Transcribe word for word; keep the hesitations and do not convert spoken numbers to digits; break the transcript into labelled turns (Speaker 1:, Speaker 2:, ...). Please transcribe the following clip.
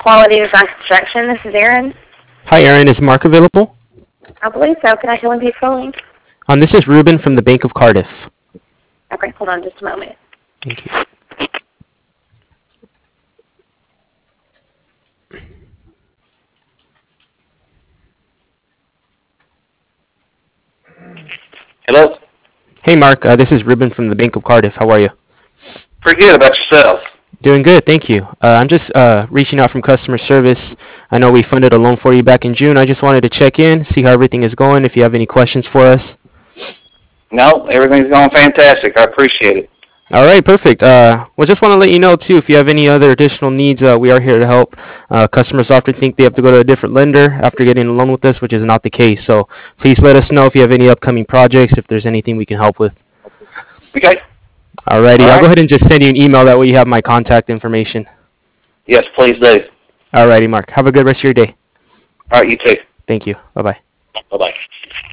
Speaker 1: Quality Design Construction. This is Erin.
Speaker 2: Hi, Erin. Is Mark available?
Speaker 1: I believe so. Can I tell him he's calling?
Speaker 2: Um, this is Ruben from the Bank of Cardiff.
Speaker 1: Okay, hold on just a moment.
Speaker 2: Thank you.
Speaker 3: Hello?
Speaker 2: Hey, Mark. Uh, this is Ruben from the Bank of Cardiff. How are you?
Speaker 3: Pretty good. About yourself?
Speaker 2: Doing good, thank you. Uh, I'm just uh, reaching out from customer service. I know we funded a loan for you back in June. I just wanted to check in, see how everything is going, if you have any questions for us.
Speaker 3: No, everything's going fantastic. I appreciate it.
Speaker 2: All right, perfect. Uh, well, just want to let you know, too, if you have any other additional needs, uh, we are here to help. Uh, customers often think they have to go to a different lender after getting a loan with us, which is not the case. So please let us know if you have any upcoming projects, if there's anything we can help with.
Speaker 3: Okay.
Speaker 2: Alrighty,
Speaker 3: All
Speaker 2: I'll
Speaker 3: right.
Speaker 2: go ahead and just send you an email. That way you have my contact information.
Speaker 3: Yes, please do.
Speaker 2: Alrighty, Mark. Have a good rest of your day.
Speaker 3: All right, you too.
Speaker 2: Thank you. Bye-bye.
Speaker 3: Bye-bye.